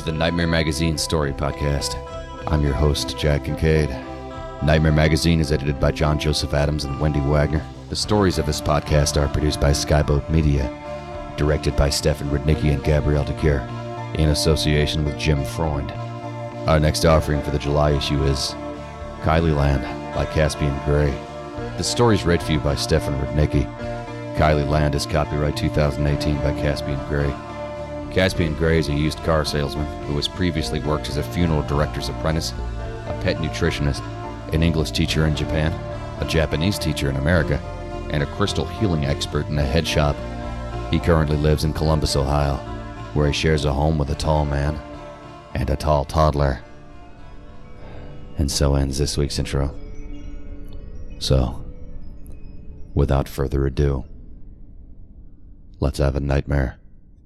to the Nightmare Magazine Story Podcast. I'm your host, Jack Kincaid. Nightmare Magazine is edited by John Joseph Adams and Wendy Wagner. The stories of this podcast are produced by Skyboat Media, directed by Stefan Rudnicki and Gabrielle DeCure, in association with Jim Freund. Our next offering for the July issue is Kylie Land by Caspian Gray. The story is read for you by Stefan Rudnicki. Kylie Land is copyright 2018 by Caspian Gray. Caspian Gray is a used car salesman who has previously worked as a funeral director's apprentice, a pet nutritionist, an English teacher in Japan, a Japanese teacher in America, and a crystal healing expert in a head shop. He currently lives in Columbus, Ohio, where he shares a home with a tall man and a tall toddler. And so ends this week's intro. So, without further ado, let's have a nightmare.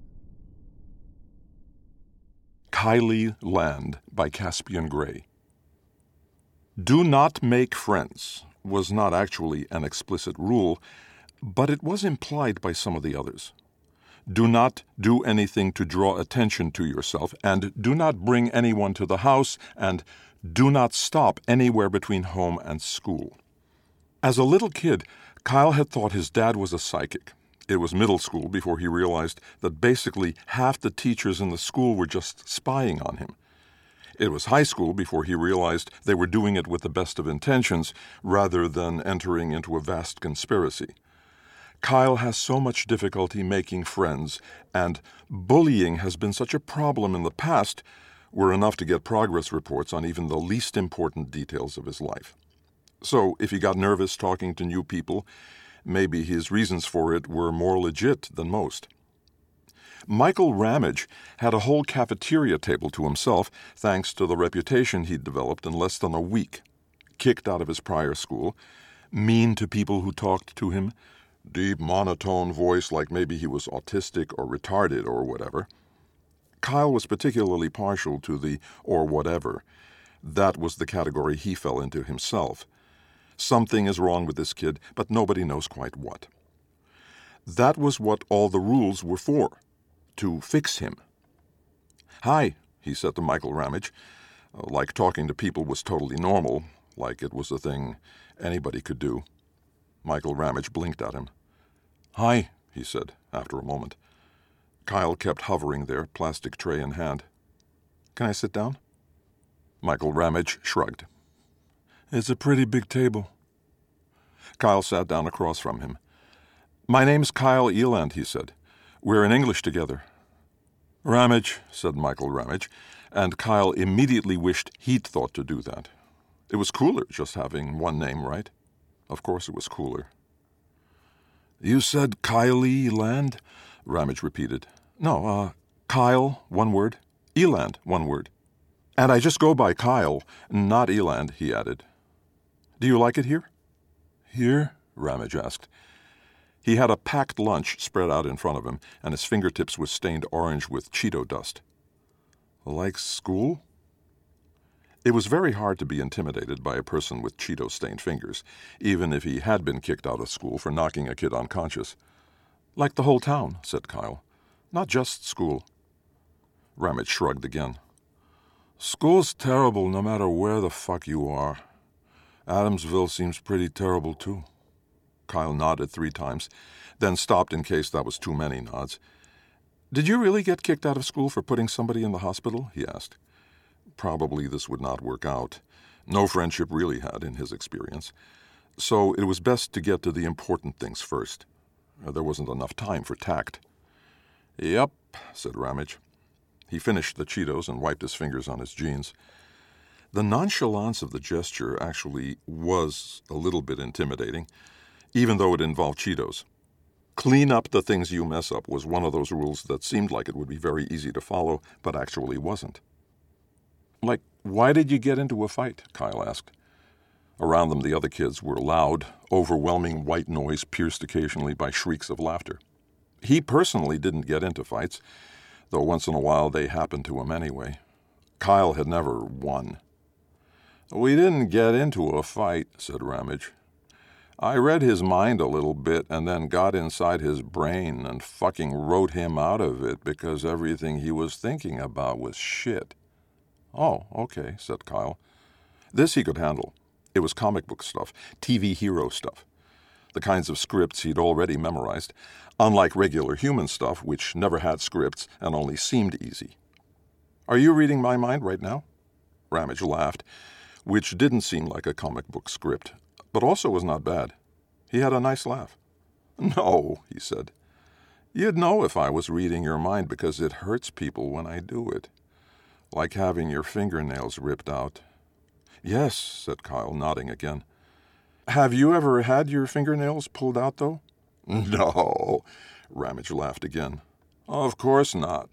Kylie Land by Caspian Gray. Do not make friends was not actually an explicit rule, but it was implied by some of the others. Do not do anything to draw attention to yourself, and do not bring anyone to the house, and do not stop anywhere between home and school. As a little kid, Kyle had thought his dad was a psychic. It was middle school before he realized that basically half the teachers in the school were just spying on him. It was high school before he realized they were doing it with the best of intentions rather than entering into a vast conspiracy. Kyle has so much difficulty making friends, and bullying has been such a problem in the past, were enough to get progress reports on even the least important details of his life. So if he got nervous talking to new people, maybe his reasons for it were more legit than most. Michael Ramage had a whole cafeteria table to himself thanks to the reputation he'd developed in less than a week. Kicked out of his prior school, mean to people who talked to him, deep monotone voice like maybe he was autistic or retarded or whatever. Kyle was particularly partial to the or whatever. That was the category he fell into himself. Something is wrong with this kid, but nobody knows quite what. That was what all the rules were for, to fix him. Hi, he said to Michael Ramage, like talking to people was totally normal, like it was a thing anybody could do. Michael Ramage blinked at him. Hi, he said, after a moment. Kyle kept hovering there, plastic tray in hand. Can I sit down? Michael Ramage shrugged. It's a pretty big table. Kyle sat down across from him. My name's Kyle Eland, he said. We're in English together. Ramage, said Michael Ramage, and Kyle immediately wished he'd thought to do that. It was cooler just having one name, right? Of course it was cooler. You said Kylie Land? Ramage repeated. No, Kyle, one word. Eland, one word. And I just go by Kyle, not Eland, he added. Do you like it here? Here? Ramage asked. He had a packed lunch spread out in front of him, and his fingertips were stained orange with Cheeto dust. Like school? It was very hard to be intimidated by a person with Cheeto-stained fingers, even if he had been kicked out of school for knocking a kid unconscious. Like the whole town, said Kyle. Not just school. Ramage shrugged again. School's terrible no matter where the fuck you are. Adamsville seems pretty terrible, too. Kyle nodded 3 times, then stopped in case that was too many nods. Did you really get kicked out of school for putting somebody in the hospital? He asked. Probably this would not work out. No friendship really had, in his experience. So it was best to get to the important things first. There wasn't enough time for tact. Yep, said Ramage. He finished the Cheetos and wiped his fingers on his jeans. The nonchalance of the gesture actually was a little bit intimidating, even though it involved Cheetos. Clean up the things you mess up was one of those rules that seemed like it would be very easy to follow, but actually wasn't. Like, why did you get into a fight? Kyle asked. Around them, the other kids were loud, overwhelming white noise pierced occasionally by shrieks of laughter. He personally didn't get into fights, though once in a while they happened to him anyway. Kyle had never won. We didn't get into a fight, said Ramage. I read his mind a little bit and then got inside his brain and fucking wrote him out of it because everything he was thinking about was shit." "Oh, okay," said Kyle. This he could handle. It was comic book stuff, TV hero stuff, the kinds of scripts he'd already memorized, unlike regular human stuff, which never had scripts and only seemed easy. "Are you reading my mind right now?" Ramage laughed, which didn't seem like a comic book script, but also was not bad. He had a nice laugh. "No," he said. "You'd know if I was reading your mind because it hurts people when I do it. Like having your fingernails ripped out." "Yes," said Kyle, nodding again. "Have you ever had your fingernails pulled out, though?" "No," Ramage laughed again. "Of course not.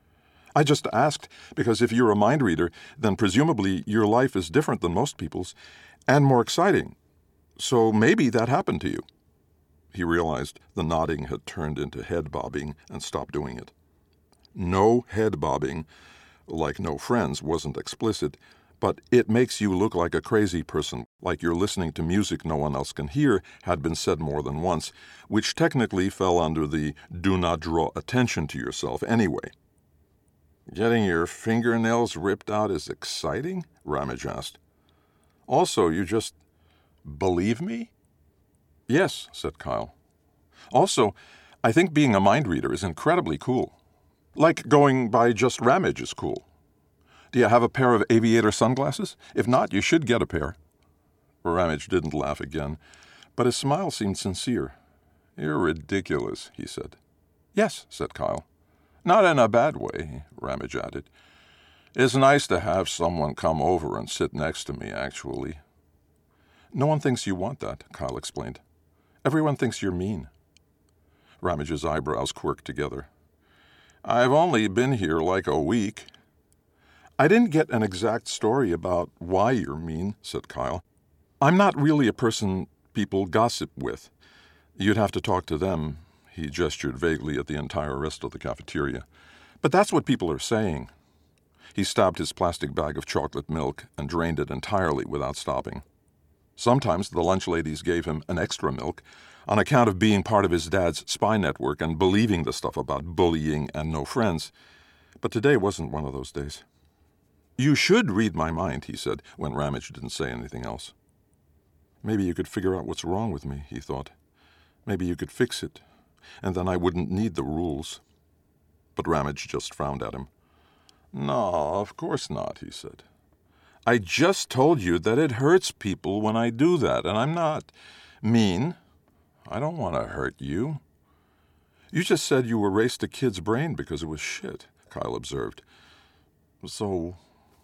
I just asked because if you're a mind reader, then presumably your life is different than most people's and more exciting. So maybe that happened to you." He realized the nodding had turned into head bobbing and stopped doing it. No head bobbing, like no friends, wasn't explicit, but "it makes you look like a crazy person, like you're listening to music no one else can hear," had been said more than once, which technically fell under the "do not draw attention to yourself" anyway. "Getting your fingernails ripped out is exciting?" Ramage asked. "Also, you just believe me?" "Yes," said Kyle. "Also, I think being a mind reader is incredibly cool. Like going by just Ramage is cool. Do you have a pair of aviator sunglasses? If not, you should get a pair." Ramage didn't laugh again, but his smile seemed sincere. "You're ridiculous," he said. "Yes," said Kyle. "Not in a bad way," Ramage added. "It's nice to have someone come over and sit next to me, actually." "No one thinks you want that," Kyle explained. "Everyone thinks you're mean." Ramage's eyebrows quirked together. "I've only been here like a week." "I didn't get an exact story about why you're mean," said Kyle. "I'm not really a person people gossip with. You'd have to talk to them." He gestured vaguely at the entire rest of the cafeteria. "But that's what people are saying." He stabbed his plastic bag of chocolate milk and drained it entirely without stopping. Sometimes the lunch ladies gave him an extra milk on account of being part of his dad's spy network and believing the stuff about bullying and no friends. But today wasn't one of those days. "You should read my mind," he said, when Ramage didn't say anything else. "Maybe you could figure out what's wrong with me," he thought. "Maybe you could fix it, and then I wouldn't need the rules." But Ramage just frowned at him. "No, of course not," he said. "I just told you that it hurts people when I do that, and I'm not mean. I don't want to hurt you." "You just said you erased a kid's brain because it was shit," Kyle observed. "So—"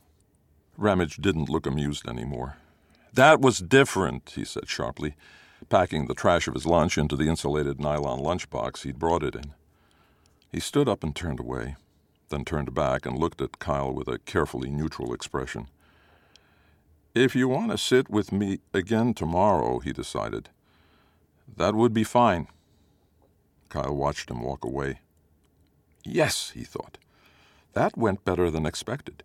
Ramage didn't look amused anymore. "That was different," he said sharply, packing the trash of his lunch into the insulated nylon lunchbox he'd brought it in. He stood up and turned away, then turned back and looked at Kyle with a carefully neutral expression. "If you want to sit with me again tomorrow," he decided, "that would be fine." Kyle watched him walk away. Yes, he thought. That went better than expected.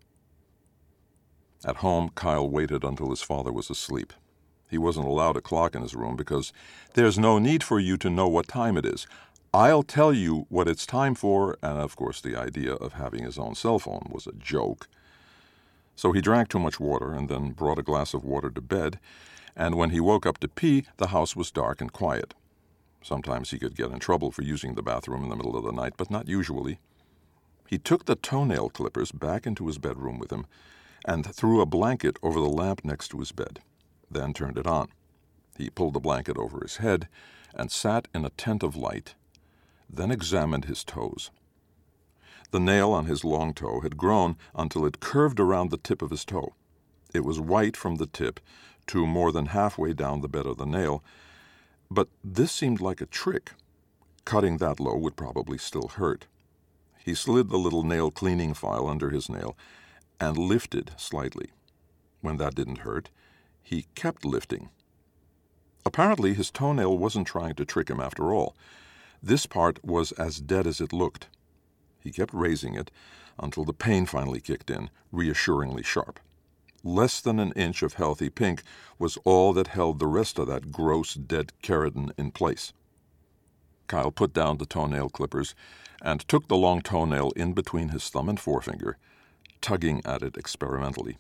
At home, Kyle waited until his father was asleep. He wasn't allowed a clock in his room because there's no need for you to know what time it is. I'll tell you what it's time for, and of course the idea of having his own cell phone was a joke. So he drank too much water and then brought a glass of water to bed, and when he woke up to pee, the house was dark and quiet. Sometimes he could get in trouble for using the bathroom in the middle of the night, but not usually. He took the toenail clippers back into his bedroom with him and threw a blanket over the lamp next to his bed, then turned it on. He pulled the blanket over his head and sat in a tent of light, then examined his toes. The nail on his long toe had grown until it curved around the tip of his toe. It was white from the tip to more than halfway down the bed of the nail, but this seemed like a trick. Cutting that low would probably still hurt. He slid the little nail cleaning file under his nail and lifted slightly. When that didn't hurt, he kept lifting. Apparently his toenail wasn't trying to trick him after all. This part was as dead as it looked. He kept raising it until the pain finally kicked in, reassuringly sharp. Less than an inch of healthy pink was all that held the rest of that gross dead keratin in place. Kyle put down the toenail clippers and took the long toenail in between his thumb and forefinger, tugging at it experimentally.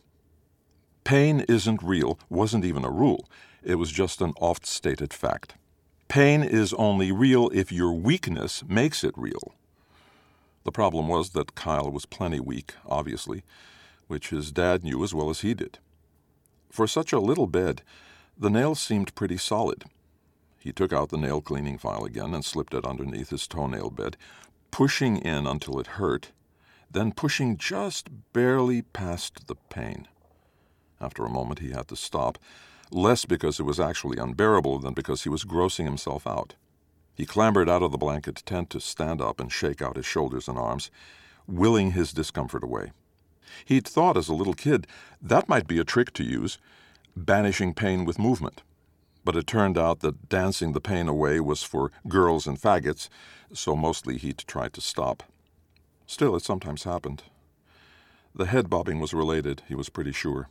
Pain isn't real wasn't even a rule. It was just an oft-stated fact. Pain is only real if your weakness makes it real. The problem was that Kyle was plenty weak, obviously, which his dad knew as well as he did. For such a little bed, the nails seemed pretty solid. He took out the nail cleaning file again and slipped it underneath his toenail bed, pushing in until it hurt, then pushing just barely past the pain. After a moment he had to stop, less because it was actually unbearable than because he was grossing himself out. He clambered out of the blanket tent to stand up and shake out his shoulders and arms, willing his discomfort away. He'd thought as a little kid that might be a trick to use, banishing pain with movement. But it turned out that dancing the pain away was for girls and faggots, so mostly he'd tried to stop. Still, it sometimes happened. The head bobbing was related, he was pretty sure.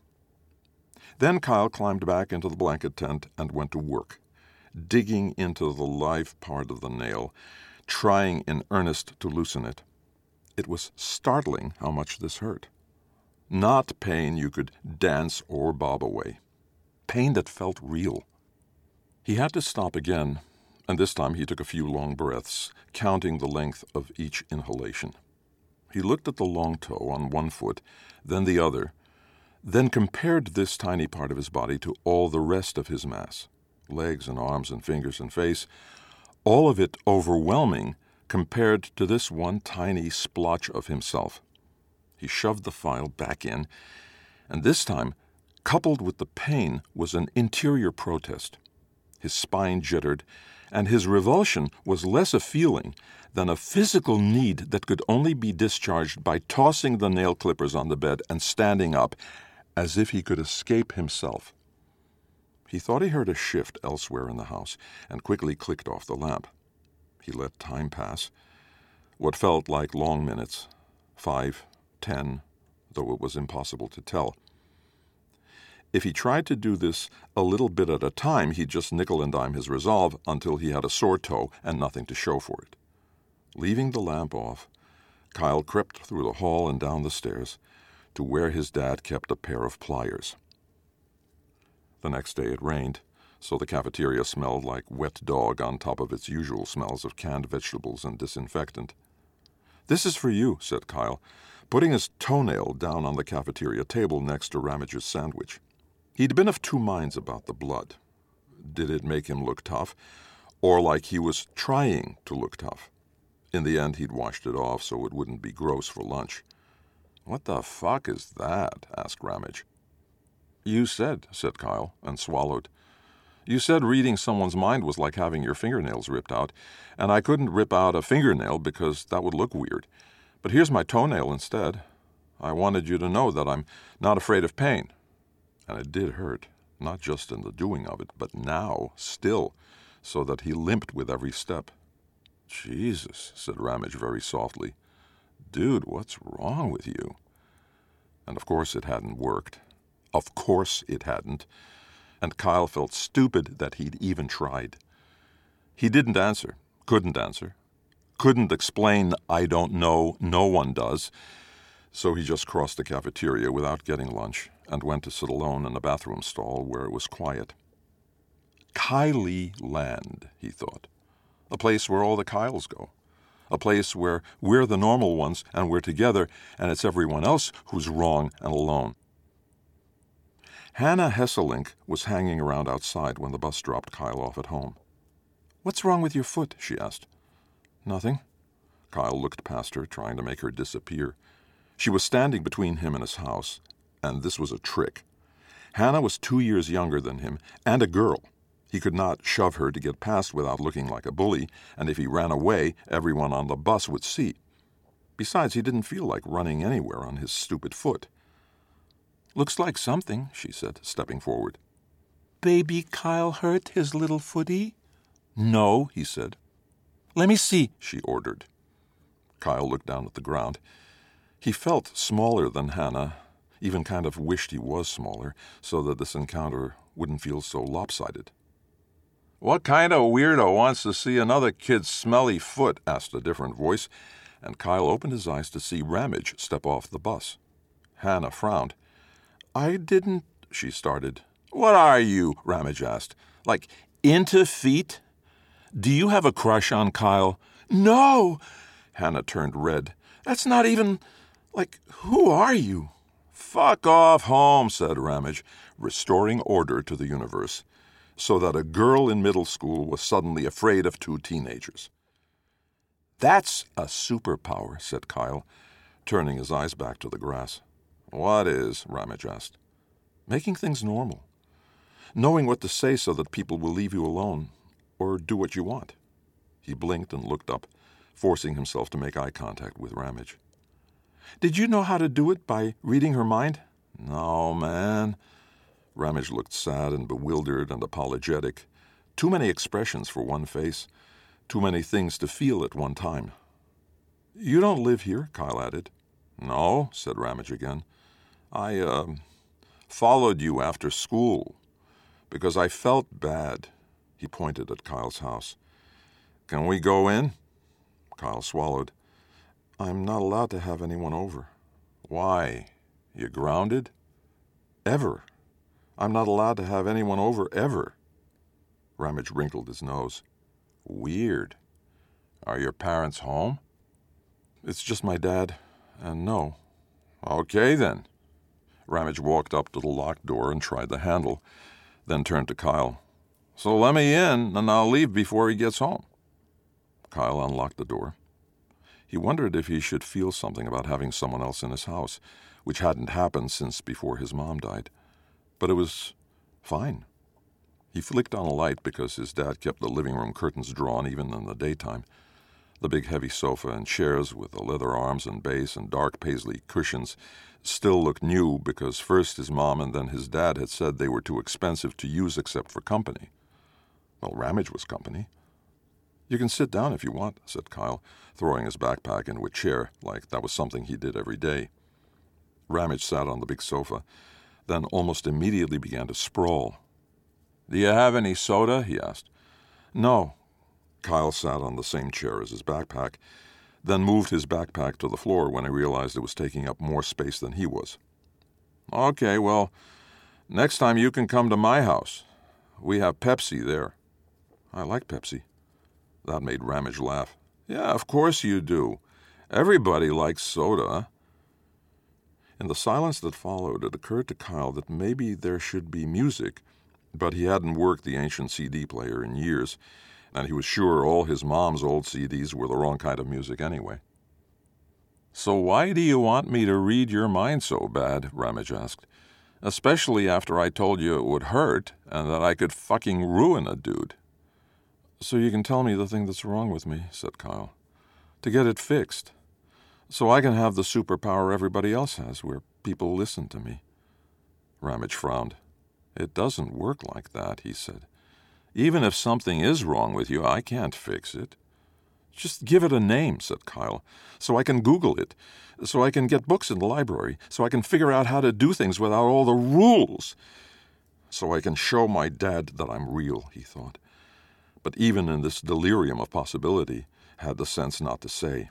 Then Kyle climbed back into the blanket tent and went to work, digging into the live part of the nail, trying in earnest to loosen it. It was startling how much this hurt. Not pain you could dance or bob away. Pain that felt real. He had to stop again, and this time he took a few long breaths, counting the length of each inhalation. He looked at the long toe on one foot, then the other, then compared this tiny part of his body to all the rest of his mass, legs and arms and fingers and face, all of it overwhelming compared to this one tiny splotch of himself. He shoved the file back in, and this time, coupled with the pain, was an interior protest. His spine jittered, and his revulsion was less a feeling than a physical need that could only be discharged by tossing the nail clippers on the bed and standing up, as if he could escape himself. He thought he heard a shift elsewhere in the house, and quickly clicked off the lamp. He let time pass, what felt like long minutes, 5, 10, though it was impossible to tell. If he tried to do this a little bit at a time, he'd just nickel and dime his resolve until he had a sore toe and nothing to show for it. Leaving the lamp off, Kyle crept through the hall and down the stairs to where his dad kept a pair of pliers. The next day it rained, so the cafeteria smelled like wet dog on top of its usual smells of canned vegetables and disinfectant. "This is for you," said Kyle, putting his toenail down on the cafeteria table next to Ramage's sandwich. He'd been of two minds about the blood. Did it make him look tough, or like he was trying to look tough? In the end, he'd washed it off so it wouldn't be gross for lunch. "What the fuck is that?" asked Ramage. "You said," said Kyle, and swallowed. "You said reading someone's mind was like having your fingernails ripped out, and I couldn't rip out a fingernail because that would look weird. But here's my toenail instead. I wanted you to know that I'm not afraid of pain." And it did hurt, not just in the doing of it, but now, still, so that he limped with every step. "Jesus," said Ramage very softly. "Dude, what's wrong with you?" And of course it hadn't worked. Of course it hadn't. And Kyle felt stupid that he'd even tried. He didn't answer, couldn't explain, "I don't know, no one does." So he just crossed the cafeteria without getting lunch and went to sit alone in a bathroom stall where it was quiet. Kylie Land, he thought. A place where all the Kyles go. A place where we're the normal ones and we're together, and it's everyone else who's wrong and alone. Hannah Hesselink was hanging around outside when the bus dropped Kyle off at home. "What's wrong with your foot?" she asked. "Nothing." Kyle looked past her, trying to make her disappear. She was standing between him and his house, and this was a trick. Hannah was 2 years younger than him, and a girl. He could not shove her to get past without looking like a bully, and if he ran away, everyone on the bus would see. Besides, he didn't feel like running anywhere on his stupid foot. "Looks like something," she said, stepping forward. "Baby Kyle hurt his little footy?" "No," he said. "Let me see," she ordered. Kyle looked down at the ground. He felt smaller than Hannah, Even kind of wished he was smaller, so that this encounter wouldn't feel so lopsided. "What kind of weirdo wants to see another kid's smelly foot?" asked a different voice, and Kyle opened his eyes to see Ramage step off the bus. Hannah frowned. "I didn't," she started. "What are you?" Ramage asked. "Like, into feet? Do you have a crush on Kyle?" "No!" Hannah turned red. "That's not even, like, who are you?" "Fuck off home," said Ramage, restoring order to the universe, so that a girl in middle school was suddenly afraid of two teenagers. "That's a superpower," said Kyle, turning his eyes back to the grass. "What is?" Ramage asked. "Making things normal. Knowing what to say so that people will leave you alone, or do what you want." He blinked and looked up, forcing himself to make eye contact with Ramage. "Did you know how to do it by reading her mind?" "No, man." Ramage looked sad and bewildered and apologetic. Too many expressions for one face. Too many things to feel at one time. "You don't live here?" Kyle added. "No," said Ramage again. I followed you after school because I felt bad." He pointed at Kyle's house. "Can we go in?" Kyle swallowed. "I'm not allowed to have anyone over." "Why? You grounded?" "Ever. I'm not allowed to have anyone over ever." Ramage wrinkled his nose. "Weird. Are your parents home?" "It's just my dad, and no." "Okay, then." Ramage walked up to the locked door and tried the handle, then turned to Kyle. "So let me in, and I'll leave before he gets home." Kyle unlocked the door. He wondered if he should feel something about having someone else in his house, which hadn't happened since before his mom died. But it was fine. He flicked on a light because his dad kept the living room curtains drawn even in the daytime. The big heavy sofa and chairs with the leather arms and base and dark paisley cushions still looked new because first his mom and then his dad had said they were too expensive to use except for company. Well, Ramage was company. "You can sit down if you want," said Kyle, throwing his backpack into a chair like that was something he did every day. Ramage sat on the big sofa, then almost immediately began to sprawl. "Do you have any soda?" he asked. "No." Kyle sat on the same chair as his backpack, then moved his backpack to the floor when he realized it was taking up more space than he was. "Okay, well, next time you can come to my house. We have Pepsi there." "I like Pepsi." That made Ramage laugh. "Yeah, of course you do. Everybody likes soda." In the silence that followed, it occurred to Kyle that maybe there should be music, but he hadn't worked the ancient CD player in years, and he was sure all his mom's old CDs were the wrong kind of music anyway. "So why do you want me to read your mind so bad?" Ramage asked. "Especially after I told you it would hurt and that I could fucking ruin a dude." "So you can tell me the thing that's wrong with me," said Kyle. "To get it fixed. So I can have the superpower everybody else has, where people listen to me." Ramage frowned. "It doesn't work like that," he said. "Even if something is wrong with you, I can't fix it." "Just give it a name," said Kyle, "so I can Google it, so I can get books in the library, so I can figure out how to do things without all the rules. So I can show my dad that I'm real," he thought. But even in this delirium of possibility, had the sense not to say.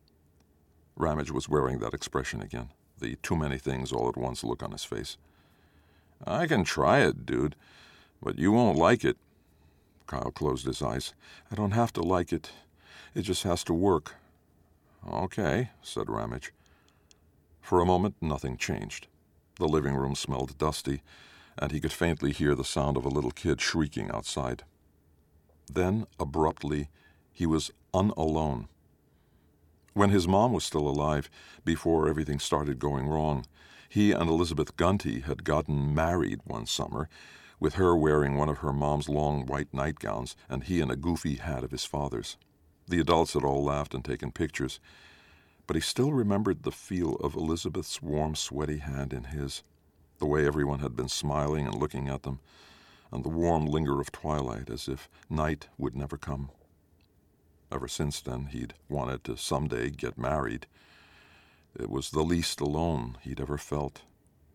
Ramage was wearing that expression again, the too many things all at once look on his face. "I can try it, dude, but you won't like it." Kyle closed his eyes. "I don't have to like it. It just has to work." "Okay," said Ramage. For a moment, nothing changed. The living room smelled dusty, and he could faintly hear the sound of a little kid shrieking outside. Then, abruptly, he was unalone. When his mom was still alive, before everything started going wrong, he and Elizabeth Gunty had gotten married one summer, with her wearing one of her mom's long white nightgowns and he in a goofy hat of his father's. The adults had all laughed and taken pictures, but he still remembered the feel of Elizabeth's warm, sweaty hand in his, the way everyone had been smiling and looking at them, and the warm linger of twilight as if night would never come. Ever since then, he'd wanted to someday get married. It was the least alone he'd ever felt.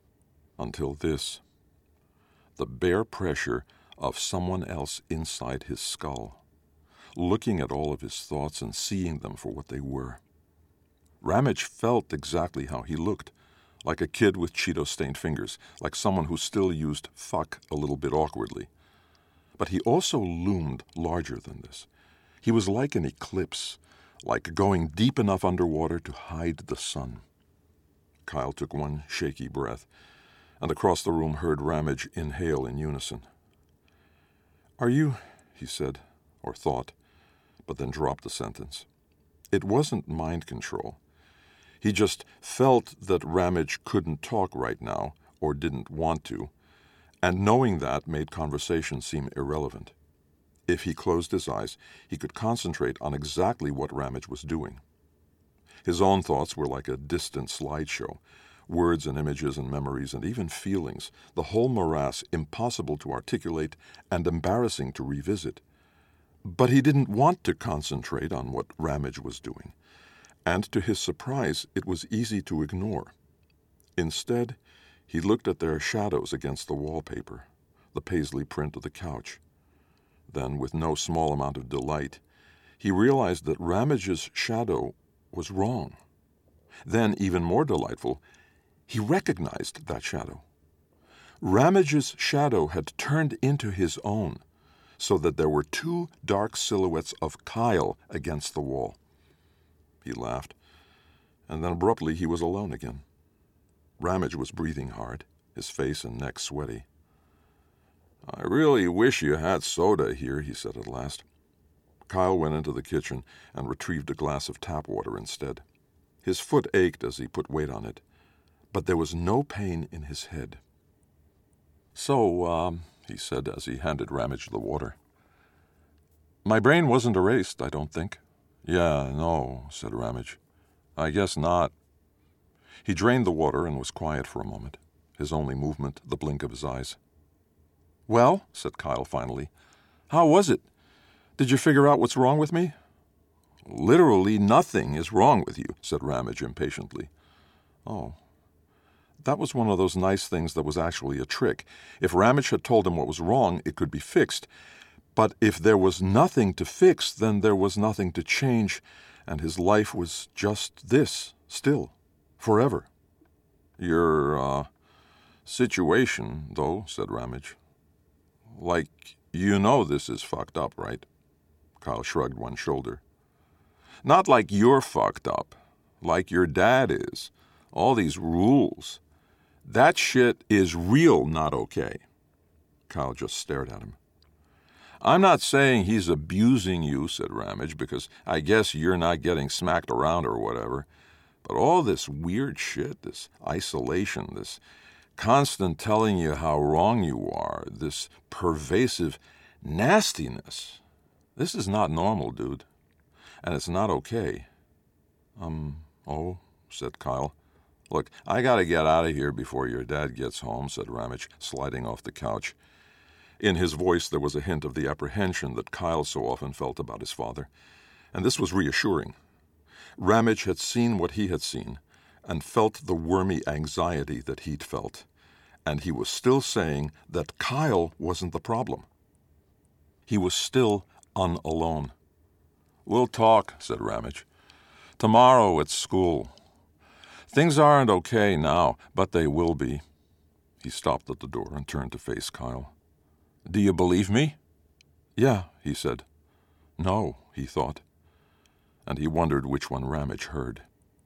Until this. The bare pressure of someone else inside his skull, looking at all of his thoughts and seeing them for what they were. Ramage felt exactly how he looked, like a kid with Cheeto-stained fingers, like someone who still used fuck a little bit awkwardly. But he also loomed larger than this. He was like an eclipse, like going deep enough underwater to hide the sun. Kyle took one shaky breath, and across the room heard Ramage inhale in unison. "Are you," he said, or thought, but then dropped the sentence. It wasn't mind control. He just felt that Ramage couldn't talk right now, or didn't want to, and knowing that made conversation seem irrelevant. If he closed his eyes, he could concentrate on exactly what Ramage was doing. His own thoughts were like a distant slideshow, words and images and memories and even feelings, the whole morass impossible to articulate and embarrassing to revisit. But he didn't want to concentrate on what Ramage was doing, and to his surprise, it was easy to ignore. Instead, he looked at their shadows against the wallpaper, the paisley print of the couch. Then, with no small amount of delight, he realized that Ramage's shadow was wrong. Then, even more delightful, he recognized that shadow. Ramage's shadow had turned into his own, so that there were two dark silhouettes of Kyle against the wall. He laughed, and then abruptly he was alone again. Ramage was breathing hard, his face and neck sweaty. "I really wish you had soda here," he said at last. Kyle went into the kitchen and retrieved a glass of tap water instead. His foot ached as he put weight on it, but there was no pain in his head. "So, he said as he handed Ramage the water. "My brain wasn't erased, I don't think." "Yeah, no," said Ramage. "I guess not." He drained the water and was quiet for a moment, his only movement the blink of his eyes. "Well," said Kyle finally, "how was it? Did you figure out what's wrong with me?" "Literally nothing is wrong with you," said Ramage impatiently. Oh. That was one of those nice things that was actually a trick. If Ramage had told him what was wrong, it could be fixed. But if there was nothing to fix, then there was nothing to change, and his life was just this, still, forever. "Your, situation, though," said Ramage. "Like, you know this is fucked up, right?" Kyle shrugged one shoulder. "Not like you're fucked up. Like your dad is. All these rules. That shit is real not okay." Kyle just stared at him. "I'm not saying he's abusing you," said Ramage, "because I guess you're not getting smacked around or whatever. But all this weird shit, this isolation, this constant telling you how wrong you are, this pervasive nastiness, this is not normal, dude. And it's not okay." Oh, said Kyle. "Look, I gotta get out of here before your dad gets home," said Ramage, sliding off the couch. In his voice there was a hint of the apprehension that Kyle so often felt about his father, and this was reassuring. Ramage had seen what he had seen, and felt the wormy anxiety that he'd felt, and he was still saying that Kyle wasn't the problem. He was still unalone. "We'll talk," said Ramage. "Tomorrow at school. Things aren't okay now, but they will be." He stopped at the door and turned to face Kyle. "Do you believe me?" "Yeah," he said. "No," he thought. And he wondered which one Ramage heard.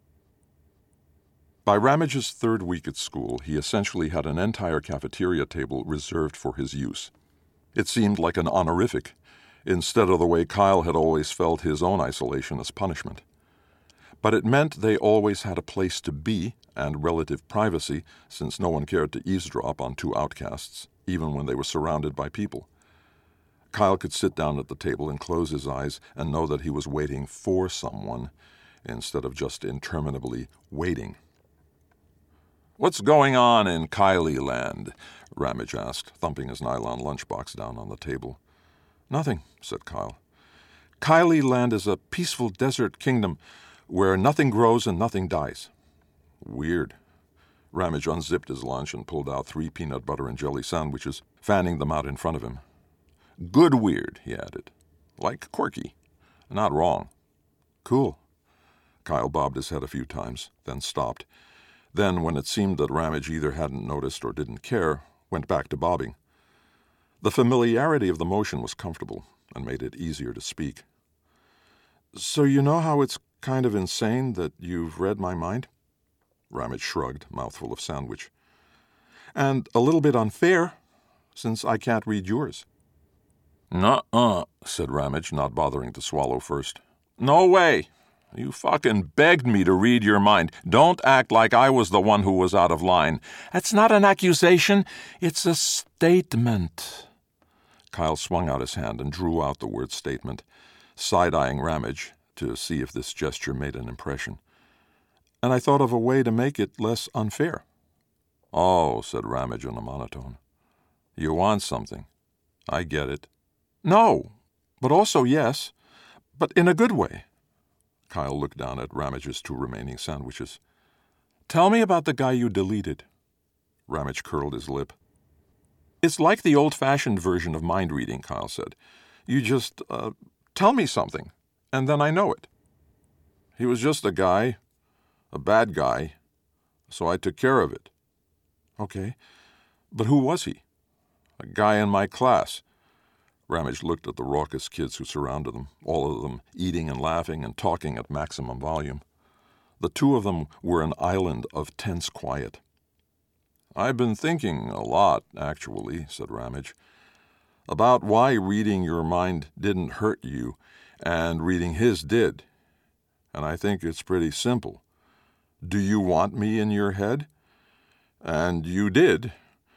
By Ramage's third week at school, he essentially had an entire cafeteria table reserved for his use. It seemed like an honorific, instead of the way Kyle had always felt his own isolation as punishment. But it meant they always had a place to be and relative privacy, since no one cared to eavesdrop on two outcasts, even when they were surrounded by people. Kyle could sit down at the table and close his eyes and know that he was waiting for someone, instead of just interminably waiting. "What's going on in Kylie land?" Ramage asked, thumping his nylon lunchbox down on the table. "Nothing," said Kyle. "Kylie land is a peaceful desert kingdom where nothing grows and nothing dies." "Weird." Ramage unzipped his lunch and pulled out 3 peanut butter and jelly sandwiches, fanning them out in front of him. Good weird, he added. Like quirky. Not wrong. Cool. Kyle bobbed his head a few times, then stopped. Then, when it seemed that Ramage either hadn't noticed or didn't care, went back to bobbing. The familiarity of the motion was comfortable and made it easier to speak. So you know how it's kind of insane that you've read my mind? Ramage shrugged, mouthful of sandwich. And a little bit unfair, since I can't read yours. Nuh-uh, said Ramage, not bothering to swallow first. No way. You fucking begged me to read your mind. Don't act like I was the one who was out of line. That's not an accusation. It's a statement. Kyle swung out his hand and drew out the word statement, side-eyeing Ramage to see if this gesture made an impression. And I thought of a way to make it less unfair. Oh, said Ramage in a monotone. You want something. I get it. No, but also yes, but in a good way. Kyle looked down at Ramage's 2 remaining sandwiches. Tell me about the guy you deleted. Ramage curled his lip. It's like the old-fashioned version of mind reading, Kyle said. You just, tell me something, and then I know it. He was just a guy, a bad guy, so I took care of it. Okay, but who was he? A guy in my class. Ramage looked at the raucous kids who surrounded them, all of them eating and laughing and talking at maximum volume. The 2 of them were an island of tense quiet. I've been thinking a lot, actually, said Ramage, about why reading your mind didn't hurt you and reading his did. And I think it's pretty simple. Do you want me in your head? And you did,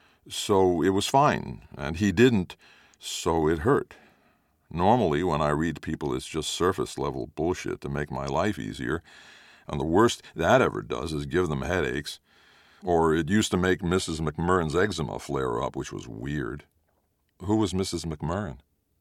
so it was fine, and he didn't, so it hurt. Normally, when I read people, it's just surface-level bullshit to make my life easier, and the worst that ever does is give them headaches. Or it used to make Mrs. McMurrin's eczema flare up, which was weird. Who was Mrs. McMurrin?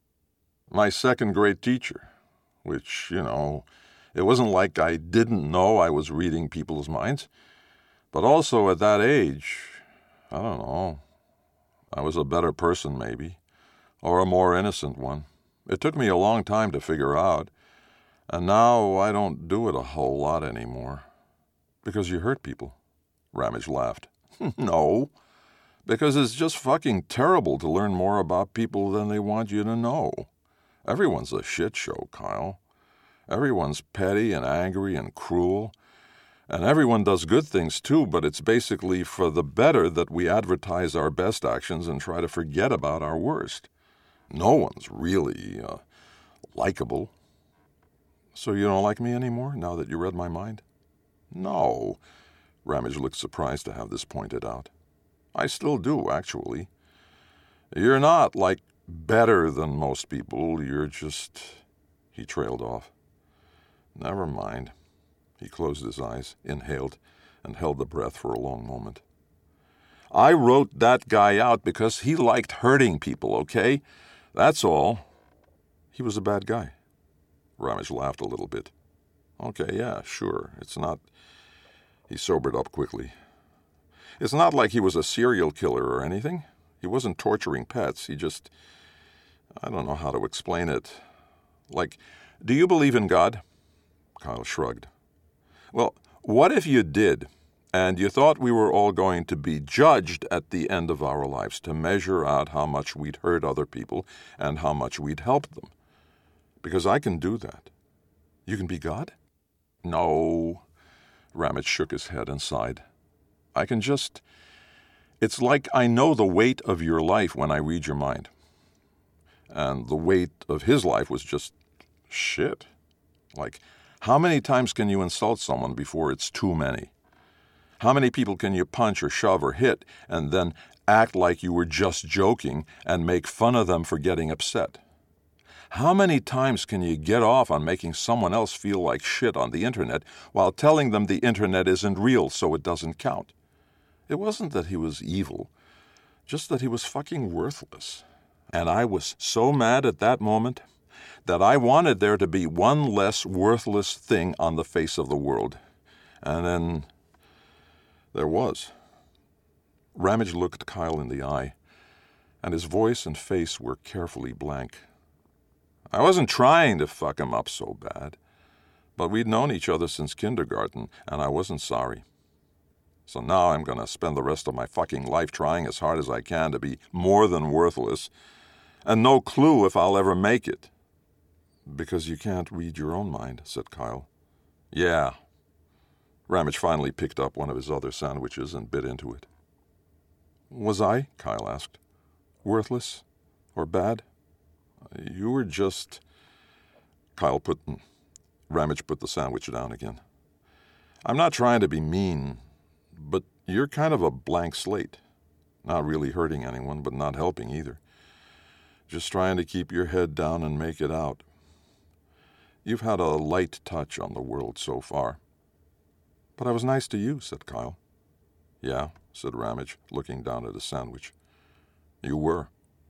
My second-grade teacher, which, it wasn't like I didn't know I was reading people's minds. But also at that age, I don't know, I was a better person maybe, or a more innocent one. It took me a long time to figure out, and now I don't do it a whole lot anymore. Because you hurt people. Ramage laughed. No, because it's just fucking terrible to learn more about people than they want you to know. Everyone's a shit show, Kyle. Everyone's petty and angry and cruel. And everyone does good things too, but it's basically for the better that we advertise our best actions and try to forget about our worst. No one's really likable. So you don't like me anymore, now that you read my mind? No. Ramage looked surprised to have this pointed out. I still do, actually. You're not, better than most people. You're just... He trailed off. Never mind. He closed his eyes, inhaled, and held the breath for a long moment. I wrote that guy out because he liked hurting people, okay? That's all. He was a bad guy. Ramage laughed a little bit. Okay, yeah, sure. It's not... He sobered up quickly. It's not like he was a serial killer or anything. He wasn't torturing pets. He just... I don't know how to explain it. Do you believe in God? Kyle shrugged. Well, what if you did, and you thought we were all going to be judged at the end of our lives to measure out how much we'd hurt other people and how much we'd helped them? Because I can do that. You can be God? No. Ramage shook his head and sighed. I can just... It's like I know the weight of your life when I read your mind. And the weight of his life was just shit. How many times can you insult someone before it's too many? How many people can you punch or shove or hit and then act like you were just joking and make fun of them for getting upset? How many times can you get off on making someone else feel like shit on the internet while telling them the internet isn't real so it doesn't count? It wasn't that he was evil, just that he was fucking worthless. And I was so mad at that moment that I wanted there to be one less worthless thing on the face of the world. And then there was. Ramage looked Kyle in the eye, and his voice and face were carefully blank. I wasn't trying to fuck him up so bad, but we'd known each other since kindergarten, and I wasn't sorry. So now I'm going to spend the rest of my fucking life trying as hard as I can to be more than worthless, and no clue if I'll ever make it. Because you can't read your own mind, said Kyle. Yeah. Ramage finally picked up one of his other sandwiches and bit into it. Was I, Kyle asked, worthless or bad? You were just... Ramage put the sandwich down again. I'm not trying to be mean, but you're kind of a blank slate. Not really hurting anyone, but not helping either. Just trying to keep your head down and make it out. You've had a light touch on the world so far. But I was nice to you, said Kyle. Yeah, said Ramage, looking down at his sandwich. You were.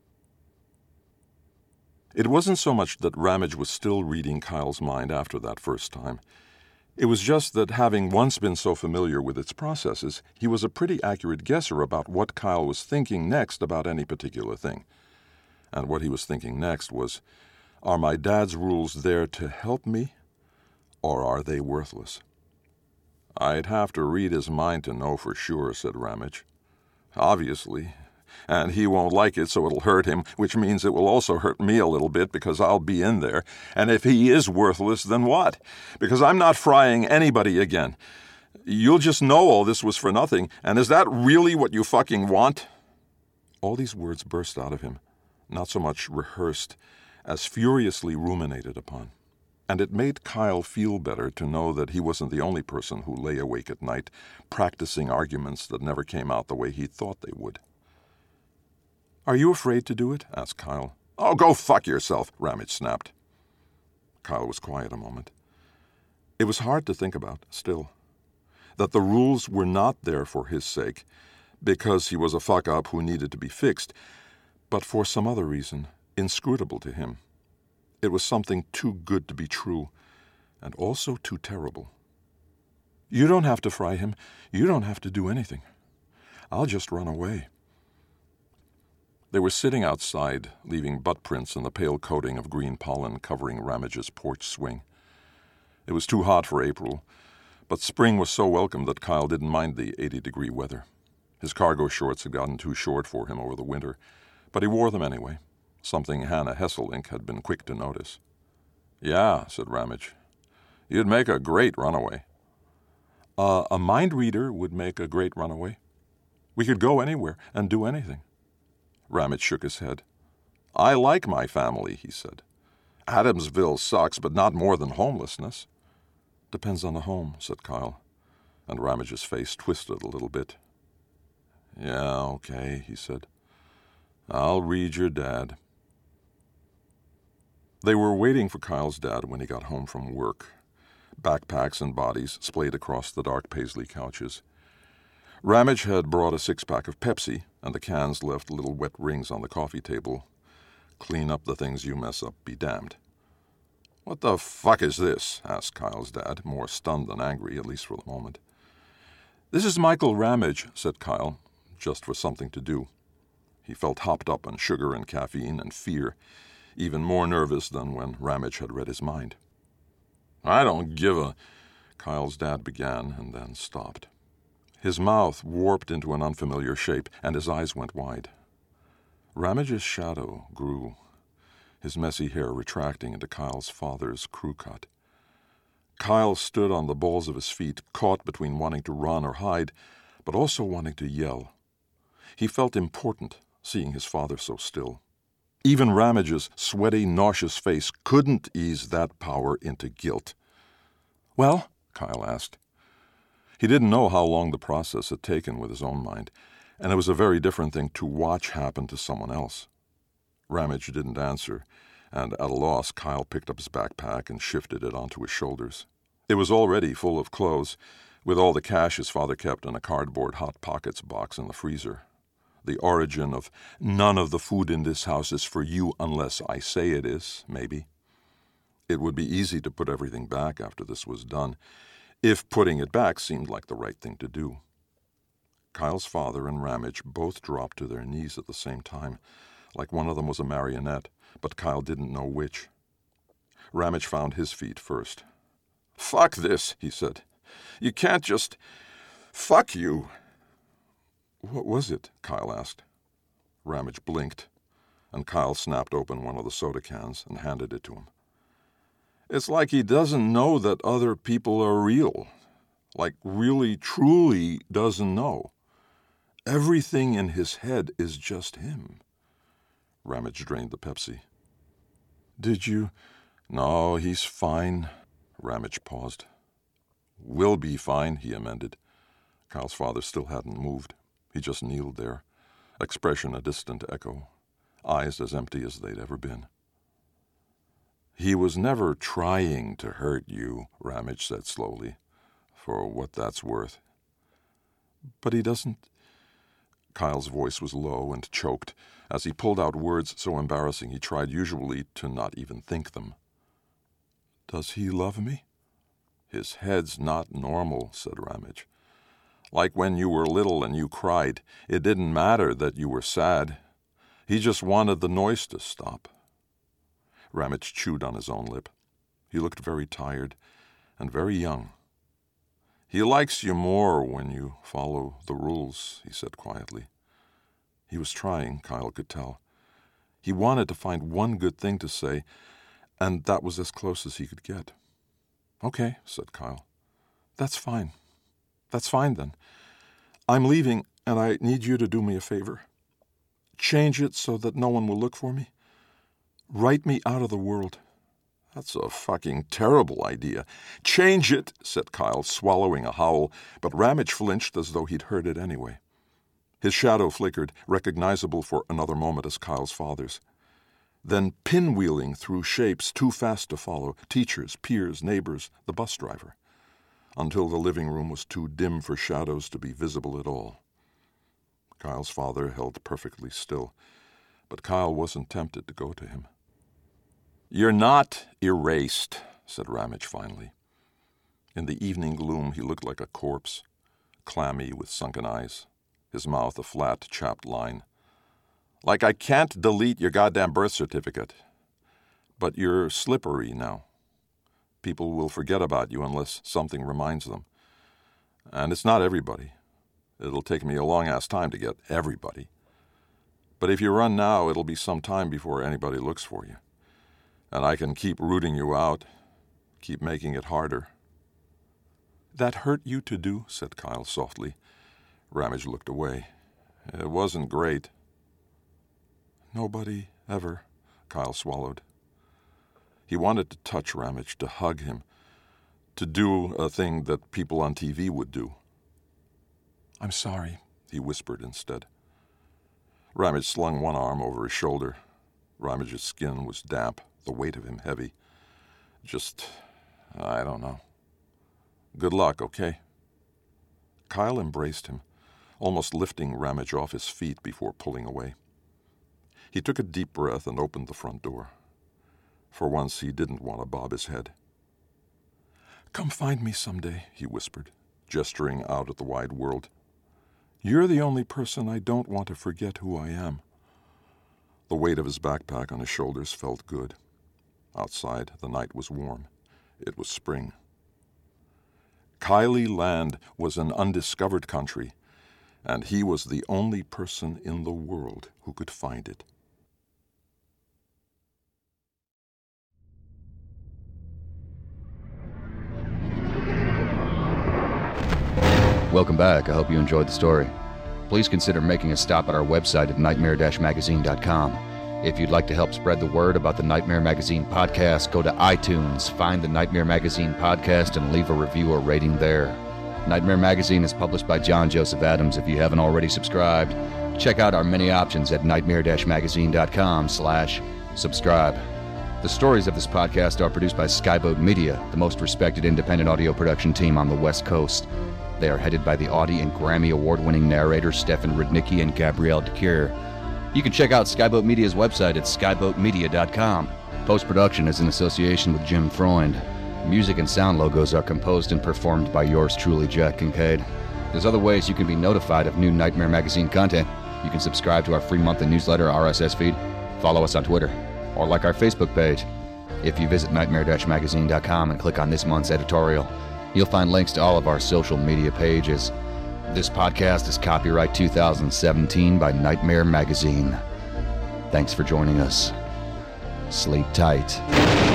It wasn't so much that Ramage was still reading Kyle's mind after that first time. It was just that, having once been so familiar with its processes, he was a pretty accurate guesser about what Kyle was thinking next about any particular thing. And what he was thinking next was, are my dad's rules there to help me, or are they worthless? I'd have to read his mind to know for sure, said Ramage. Obviously. And he won't like it, so it'll hurt him, which means it will also hurt me a little bit because I'll be in there. And if he is worthless, then what? Because I'm not frying anybody again. You'll just know all this was for nothing, and is that really what you fucking want? All these words burst out of him, not so much rehearsed as furiously ruminated upon. And it made Kyle feel better to know that he wasn't the only person who lay awake at night practicing arguments that never came out the way he thought they would. Are you afraid to do it? Asked Kyle. Oh, go fuck yourself, Ramage snapped. Kyle was quiet a moment. It was hard to think about, still. That the rules were not there for his sake, because he was a fuck-up who needed to be fixed, but for some other reason, inscrutable to him. It was something too good to be true, and also too terrible. You don't have to fry him. You don't have to do anything. I'll just run away. They were sitting outside, leaving butt prints in the pale coating of green pollen covering Ramage's porch swing. It was too hot for April, but spring was so welcome that Kyle didn't mind the 80-degree weather. His cargo shorts had gotten too short for him over the winter, but he wore them anyway, something Hannah Hesselink had been quick to notice. Yeah, said Ramage. You'd make a great runaway. A mind reader would make a great runaway. We could go anywhere and do anything. Ramage shook his head. I like my family, he said. Adamsville sucks, but not more than homelessness. Depends on the home, said Kyle, and Ramage's face twisted a little bit. Yeah, okay, he said. I'll read your dad. They were waiting for Kyle's dad when he got home from work. Backpacks and bodies splayed across the dark paisley couches. Ramage had brought a 6-pack of Pepsi, and the cans left little wet rings on the coffee table. Clean up the things you mess up, be damned. What the fuck is this? Asked Kyle's dad, more stunned than angry, at least for the moment. This is Michael Ramage, said Kyle, just for something to do. He felt hopped up on sugar and caffeine and fear, even more nervous than when Ramage had read his mind. I don't give a... Kyle's dad began and then stopped. His mouth warped into an unfamiliar shape, and his eyes went wide. Ramage's shadow grew, his messy hair retracting into Kyle's father's crew cut. Kyle stood on the balls of his feet, caught between wanting to run or hide, but also wanting to yell. He felt important, seeing his father so still. Even Ramage's sweaty, nauseous face couldn't ease that power into guilt. Well? Kyle asked. He didn't know how long the process had taken with his own mind, and it was a very different thing to watch happen to someone else. Ramage didn't answer, and at a loss, Kyle picked up his backpack and shifted it onto his shoulders. It was already full of clothes, with all the cash his father kept in a cardboard Hot Pockets box in the freezer. The origin of none of the food in this house is for you unless I say it is, maybe. It would be easy to put everything back after this was done, if putting it back seemed like the right thing to do. Kyle's father and Ramage both dropped to their knees at the same time, like one of them was a marionette, but Kyle didn't know which. Ramage found his feet first. "Fuck this," he said. "You can't just... Fuck you." "What was it?" Kyle asked. Ramage blinked, and Kyle snapped open one of the soda cans and handed it to him. "It's like he doesn't know that other people are real. Like really, truly doesn't know. Everything in his head is just him." Ramage drained the Pepsi. "Did you..." "No, he's fine." Ramage paused. "Will be fine," he amended. Kyle's father still hadn't moved. He just kneeled there, expression a distant echo, eyes as empty as they'd ever been. "He was never trying to hurt you," Ramage said slowly, "for what that's worth." "But he doesn't..." Kyle's voice was low and choked as he pulled out words so embarrassing he tried usually to not even think them. "Does he love me?" "His head's not normal," said Ramage. "Like when you were little and you cried. It didn't matter that you were sad. He just wanted the noise to stop." Ramage chewed on his own lip. He looked very tired and very young. "He likes you more when you follow the rules," he said quietly. He was trying, Kyle could tell. He wanted to find one good thing to say, and that was as close as he could get. "Okay," said Kyle. "That's fine. That's fine then. I'm leaving, and I need you to do me a favor. Change it so that no one will look for me. Write me out of the world." "That's a fucking terrible idea." "Change it," said Kyle, swallowing a howl, but Ramage flinched as though he'd heard it anyway. His shadow flickered, recognizable for another moment as Kyle's father's. Then pinwheeling through shapes too fast to follow, teachers, peers, neighbors, the bus driver, until the living room was too dim for shadows to be visible at all. Kyle's father held perfectly still, but Kyle wasn't tempted to go to him. "You're not erased," said Ramage finally. In the evening gloom he looked like a corpse, clammy with sunken eyes, his mouth a flat, chapped line. "Like I can't delete your goddamn birth certificate. But you're slippery now. People will forget about you unless something reminds them. And it's not everybody. It'll take me a long-ass time to get everybody. But if you run now, it'll be some time before anybody looks for you. And I can keep rooting you out, keep making it harder." "That hurt you to do," said Kyle softly. Ramage looked away. "It wasn't great." "Nobody ever," Kyle swallowed. He wanted to touch Ramage, to hug him, to do a thing that people on TV would do. "I'm sorry," he whispered instead. Ramage slung one arm over his shoulder. Ramage's skin was damp, the weight of him heavy. I don't know. Good luck, okay?" Kyle embraced him, almost lifting Ramage off his feet before pulling away. He took a deep breath and opened the front door. For once he didn't want to bob his head. "Come find me someday," he whispered, gesturing out at the wide world. "You're the only person I don't want to forget who I am." The weight of his backpack on his shoulders felt good. Outside, the night was warm. It was spring. Kylie Land was an undiscovered country, and he was the only person in the world who could find it. Welcome back. I hope you enjoyed the story. Please consider making a stop at our website at nightmare-magazine.com. If you'd like to help spread the word about the Nightmare Magazine podcast, go to iTunes, find the Nightmare Magazine podcast, and leave a review or rating there. Nightmare Magazine is published by John Joseph Adams. If you haven't already subscribed, check out our many options at nightmare-magazine.com/subscribe. The stories of this podcast are produced by Skyboat Media, the most respected independent audio production team on the West Coast. They are headed by the Audie and Grammy award-winning narrators Stefan Rudnicki and Gabrielle DeCure. You can check out Skyboat Media's website at skyboatmedia.com. Post-production is in association with Jim Freund. Music and sound logos are composed and performed by yours truly, Jack Kincaid. There's other ways you can be notified of new Nightmare Magazine content. You can subscribe to our free monthly newsletter RSS feed, follow us on Twitter, or like our Facebook page. If you visit nightmare-magazine.com and click on this month's editorial, you'll find links to all of our social media pages. This podcast is copyright 2017 by Nightmare Magazine. Thanks for joining us. Sleep tight.